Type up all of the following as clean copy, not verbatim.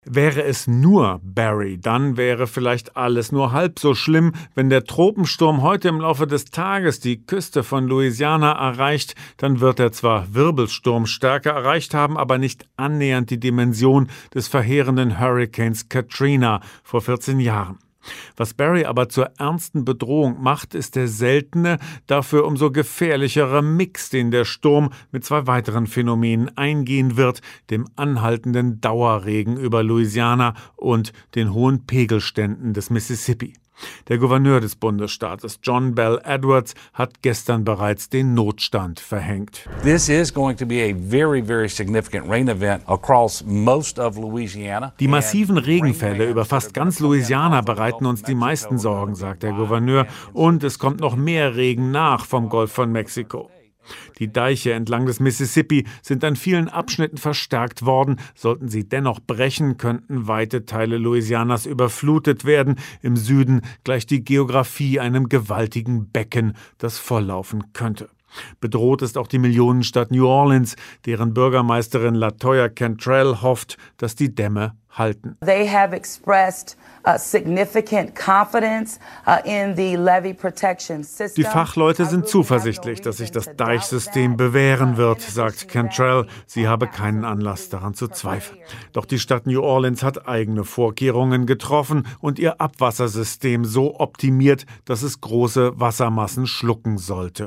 Wäre es nur Barry, dann wäre vielleicht alles nur halb so schlimm. Wenn der Tropensturm heute im Laufe des Tages die Küste von Louisiana erreicht, dann wird er zwar Wirbelsturmstärke erreicht haben, aber nicht annähernd die Dimension des verheerenden Hurrikans Katrina vor 14 Jahren. Was Barry aber zur ernsten Bedrohung macht, ist der seltene, dafür umso gefährlichere Mix, den der Sturm mit zwei weiteren Phänomenen eingehen wird, dem anhaltenden Dauerregen über Louisiana und den hohen Pegelständen des Mississippi. Der Gouverneur des Bundesstaates, John Bell Edwards, hat gestern bereits den Notstand verhängt. This is going to be a very, very significant rain event across most of Louisiana. Die massiven Regenfälle über fast ganz Louisiana bereiten uns die meisten Sorgen, sagt der Gouverneur. Und es kommt noch mehr Regen nach vom Golf von Mexiko. Die Deiche entlang des Mississippi sind an vielen Abschnitten verstärkt worden. Sollten sie dennoch brechen, könnten weite Teile Louisianas überflutet werden. Im Süden gleicht die Geografie einem gewaltigen Becken, das volllaufen könnte. Bedroht ist auch die Millionenstadt New Orleans, deren Bürgermeisterin LaToya Cantrell hofft, dass die Dämme halten. They have expressed significant confidence in the levee protection system. Die Fachleute sind zuversichtlich, dass sich das Deichsystem bewähren wird, sagt Cantrell. Sie habe keinen Anlass daran zu zweifeln. Doch die Stadt New Orleans hat eigene Vorkehrungen getroffen und ihr Abwassersystem so optimiert, dass es große Wassermassen schlucken sollte.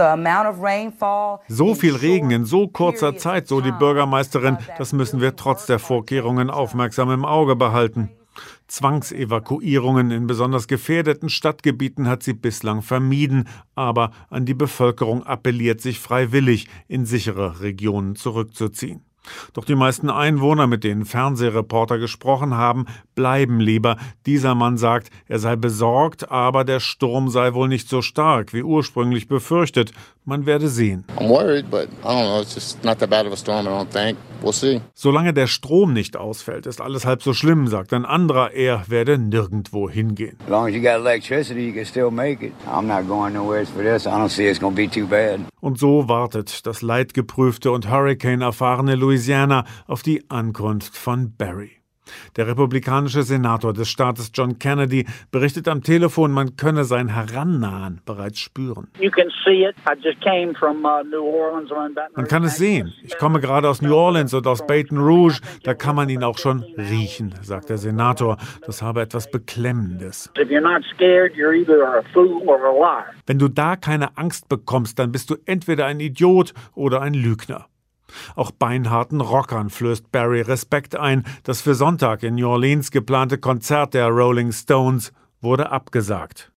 So viel Regen in so kurzer Zeit, so die Bürgermeisterin, das müssen wir trotz der Vorkehrungen aufmerksam im Auge behalten. Zwangsevakuierungen in besonders gefährdeten Stadtgebieten hat sie bislang vermieden, aber an die Bevölkerung appelliert, sich freiwillig in sichere Regionen zurückzuziehen. Doch die meisten Einwohner, mit denen Fernsehreporter gesprochen haben, bleiben lieber. Dieser Mann sagt, er sei besorgt, aber der Sturm sei wohl nicht so stark wie ursprünglich befürchtet. Man werde sehen. Solange der Strom nicht ausfällt, ist alles halb so schlimm, sagt ein anderer. Er werde nirgendwo hingehen. Und so wartet das leidgeprüfte und Hurricane-erfahrene Louisiana auf die Ankunft von Barry. Der republikanische Senator des Staates John Kennedy berichtet am Telefon, man könne sein Herannahen bereits spüren. Man kann es sehen. Ich komme gerade aus New Orleans und aus Baton Rouge. Da kann man ihn auch schon riechen, sagt der Senator. Das habe etwas Beklemmendes. Wenn du da keine Angst bekommst, dann bist du entweder ein Idiot oder ein Lügner. Auch beinharten Rockern flößt Barry Respekt ein. Das für Sonntag in New Orleans geplante Konzert der Rolling Stones wurde abgesagt.